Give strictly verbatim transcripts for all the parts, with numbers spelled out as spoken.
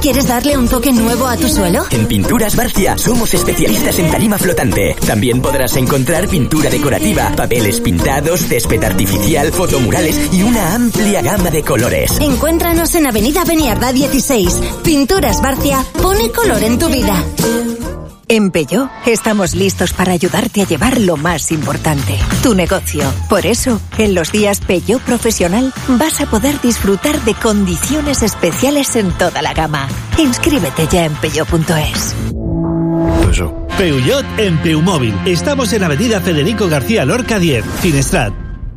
¿Quieres darle un toque nuevo a tu suelo? En Pinturas Barcia somos especialistas en tarima flotante. También podrás encontrar pintura decorativa, papeles pintados, césped artificial, fotomurales y una amplia gama de colores. Encuéntranos en Avenida Beniardá dieciséis. Pinturas Barcia pone color en tu vida. En Peugeot estamos listos para ayudarte a llevar lo más importante, tu negocio. Por eso, en los días Peugeot Profesional vas a poder disfrutar de condiciones especiales en toda la gama. Inscríbete ya en peugeot punto es. Peugeot en Peumóvil. Estamos en Avenida Federico García Lorca diez, Finestrat.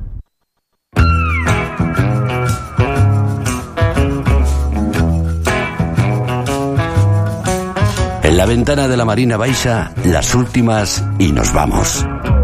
En la ventana de la Marina Baixa, las últimas y nos vamos.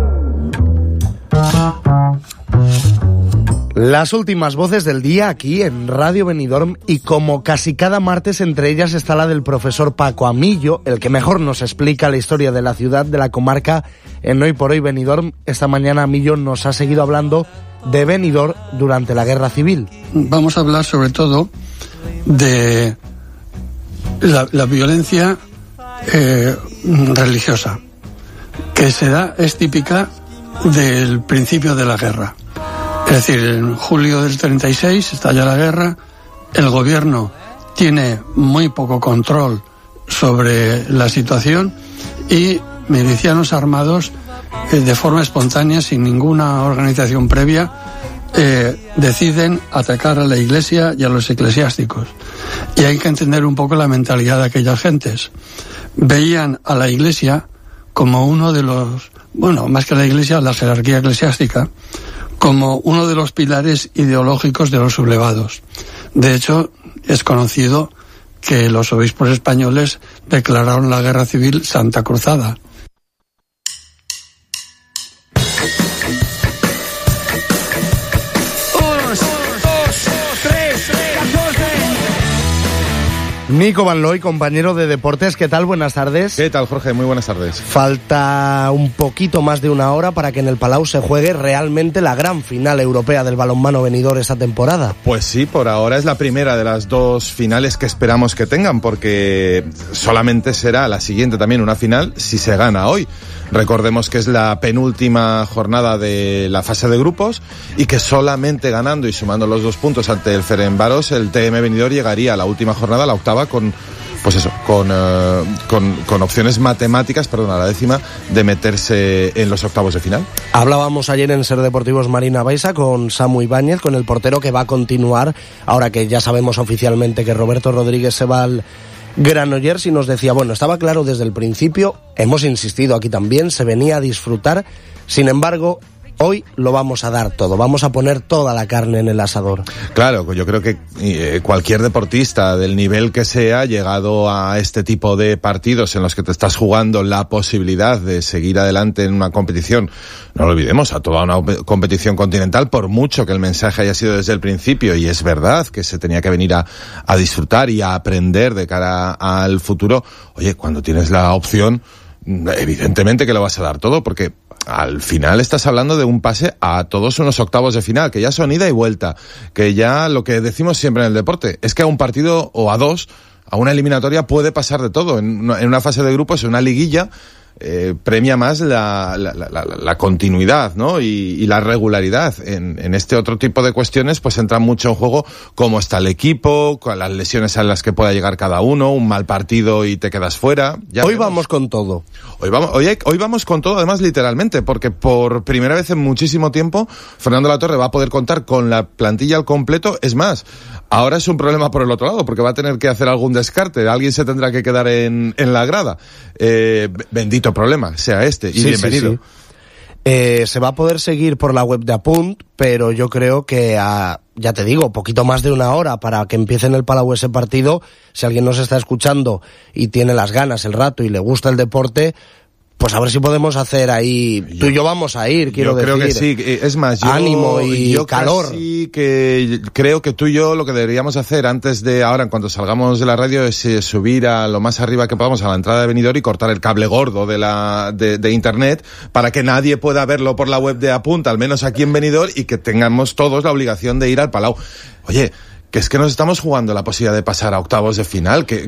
Las últimas voces del día aquí en Radio Benidorm, y como casi cada martes entre ellas está la del profesor Paco Amillo, el que mejor nos explica la historia de la ciudad, de la comarca en Hoy por Hoy Benidorm. Esta mañana Amillo nos ha seguido hablando de Benidorm durante la Guerra Civil. Vamos a hablar sobre todo de la, la violencia Eh, religiosa, que se da, es típica del principio de la guerra. Es decir, en julio del treinta y seis estalla la guerra, el gobierno tiene muy poco control sobre la situación y milicianos armados, eh, de forma espontánea, sin ninguna organización previa, eh, deciden atacar a la iglesia y a los eclesiásticos. Y hay que entender un poco la mentalidad de aquellas gentes. Veían a la iglesia como uno de los, bueno, más que la iglesia, la jerarquía eclesiástica, como uno de los pilares ideológicos de los sublevados. De hecho, es conocido que los obispos españoles declararon la guerra civil Santa Cruzada. Nico Van Looy, compañero de deportes, ¿qué tal? Buenas tardes. ¿Qué tal, Jorge? Muy buenas tardes. Falta un poquito más de una hora para que en el Palau se juegue realmente la gran final europea del balonmano venidor esta temporada. Pues sí, por ahora es la primera de las dos finales que esperamos que tengan, porque solamente será la siguiente también una final si se gana hoy. Recordemos que es la penúltima jornada de la fase de grupos y que solamente ganando y sumando los dos puntos ante el Ferencváros, el T M Benidorm llegaría a la última jornada, la octava, con pues eso, con, uh, con, con opciones matemáticas, perdón, a la décima, de meterse en los octavos de final. Hablábamos ayer en Ser Deportivos Marina Baixa con Samu Ibáñez, con el portero que va a continuar, ahora que ya sabemos oficialmente que Roberto Rodríguez se va al Granollers, y nos decía, bueno, estaba claro desde el principio, hemos insistido aquí también, se venía a disfrutar, sin embargo, hoy lo vamos a dar todo, vamos a poner toda la carne en el asador. Claro, yo creo que eh, cualquier deportista del nivel que sea, llegado a este tipo de partidos en los que te estás jugando la posibilidad de seguir adelante en una competición, no lo olvidemos, a toda una competición continental, por mucho que el mensaje haya sido desde el principio, y es verdad que se tenía que venir a, a disfrutar y a aprender de cara al futuro, oye, cuando tienes la opción, evidentemente que lo vas a dar todo, porque al final estás hablando de un pase a todos unos octavos de final, que ya son ida y vuelta, que ya lo que decimos siempre en el deporte, es que a un partido o a dos, a una eliminatoria puede pasar de todo. En una, en una fase de grupos, en una liguilla, eh, premia más la, la, la, la continuidad, ¿no? Y, y la regularidad. En, en este otro tipo de cuestiones, pues entra mucho en juego cómo está el equipo, con las lesiones a las que pueda llegar cada uno, un mal partido y te quedas fuera. Ya hoy vemos. Vamos con todo. Hoy vamos, hoy, hoy vamos con todo, además literalmente, porque por primera vez en muchísimo tiempo, Fernando Latorre va a poder contar con la plantilla al completo. Es más, ahora es un problema por el otro lado, porque va a tener que hacer algún descarte, alguien se tendrá que quedar en, en la grada. Eh, bendito problema sea este, y sí, bienvenido. Sí, sí. Eh, se va a poder seguir por la web de Apunt, pero yo creo que a, ya te digo, poquito más de una hora para que empiece en el Palau ese partido. Si alguien nos está escuchando y tiene las ganas, el rato y le gusta el deporte, pues a ver si podemos hacer ahí, yo, tú y yo vamos a ir, quiero decir. Yo creo que sí, es más, yo, ánimo y yo calor. Sí, que creo que tú y yo lo que deberíamos hacer antes de ahora, en cuanto salgamos de la radio, es eh, subir a lo más arriba que podamos a la entrada de Benidorm y cortar el cable gordo de la de, de internet para que nadie pueda verlo por la web de Apunta, al menos aquí en Benidorm, y que tengamos todos la obligación de ir al Palau. Oye, que es que nos estamos jugando la posibilidad de pasar a octavos de final, que